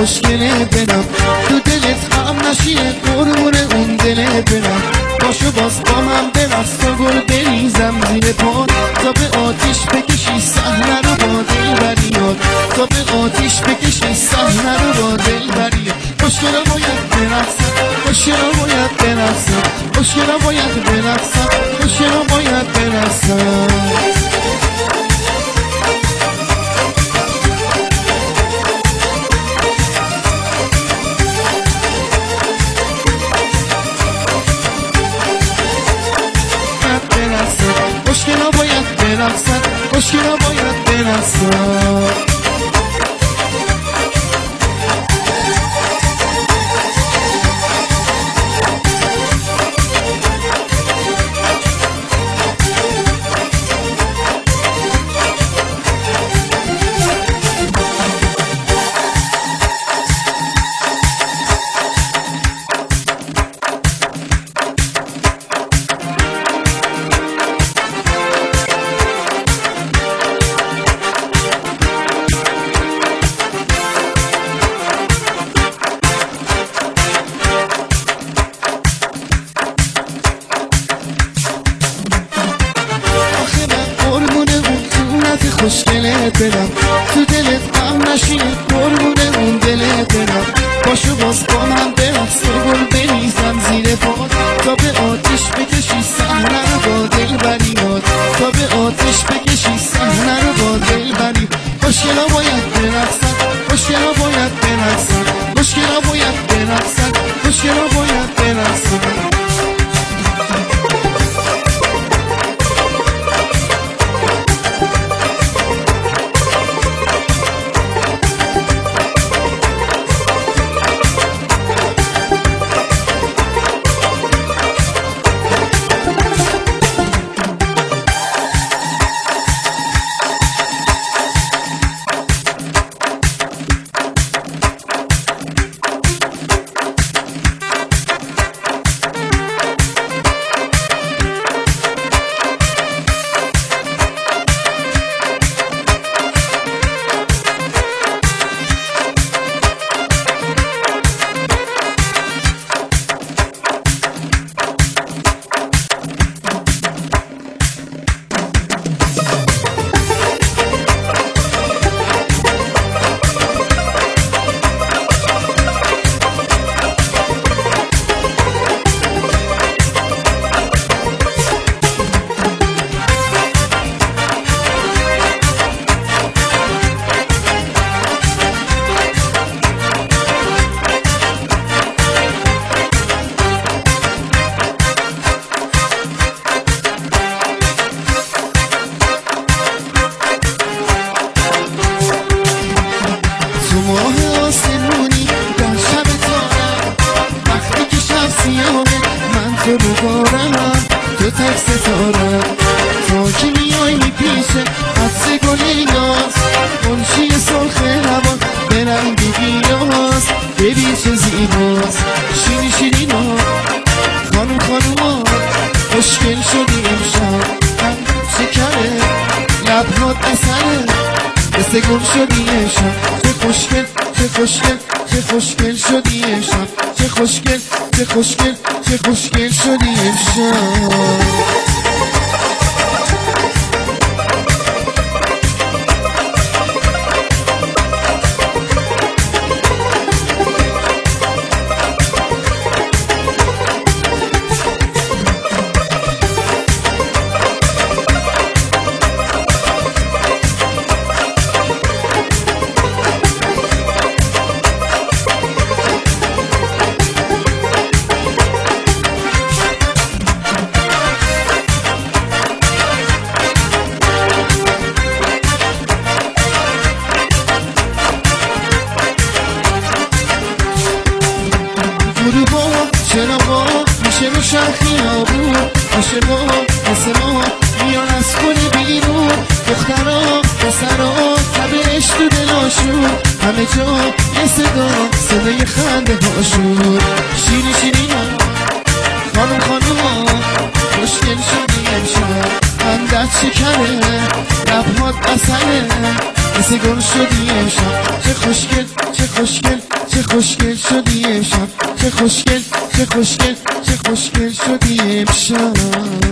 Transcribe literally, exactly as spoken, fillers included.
خوشگله برم، تو دلت غم نشینه قربون اون دله برم. باشو باز با من برقص تا گل بریزم زیر پات، تا به آتیش بکشی صحنه رو با دلبریات، تا به آتیش بکشی صحنه رو با دلبریات. خوشگلا باید برقصم، خوشگلا باید برقصم، خوشگلا باید برقصم، خوشگلا باید برقصم. خوشگلا باید برقصن، خوشگلا باید برقصن. خوشگله برم، تو دلت غم نشینه قربون اون دله برم. باشو باز با من برقص تا گل بریزم زیر پات، تا به آتیش بکشی صحنه رو با دلبریات، تا به آتیش بکشی صحنه رو با دلبریات. خوشگلا باید برقصن، خوشگلا باید برقصن، خوشگلا باید برقصن، خوشگلا باید برقصن. ماه آسمونی در شب تارم، وقتی که شب سیاهه من تو رو دارم، تو تک ستارم. تا که میای میپیشه عطر گل یاس، منشی سرخ روان به رنگ گیاس. ببین چه زیباست شیرین شیرین ها، خانوم خانوم ها خوشگل شدی امشب. قلبت شکره لبهات اثره، مثل گل شدی امشب. چه خوشگل چه خوشگل چه خوشگل شدی امشب، چه خوشگل چه خوشگل چه خوشگل شدی امشب. چراغا میشه روشن خیابون، عاشقا واسه ما میان از خونه بیرون. دخترا پسرا تبش تو دلاشون، همه جا یه صدا صدای خنده هاشون. شیرین شیرین ها خانوم خانوم ها خوشگل شدی امشب. خندت شکره لبهات عسله، مثل گل شدی امشب چه خوشگل چه خوشگل چه خوشگل شدی امشب چه خوشگل چه خوشگل چه خوشگل شدی امشب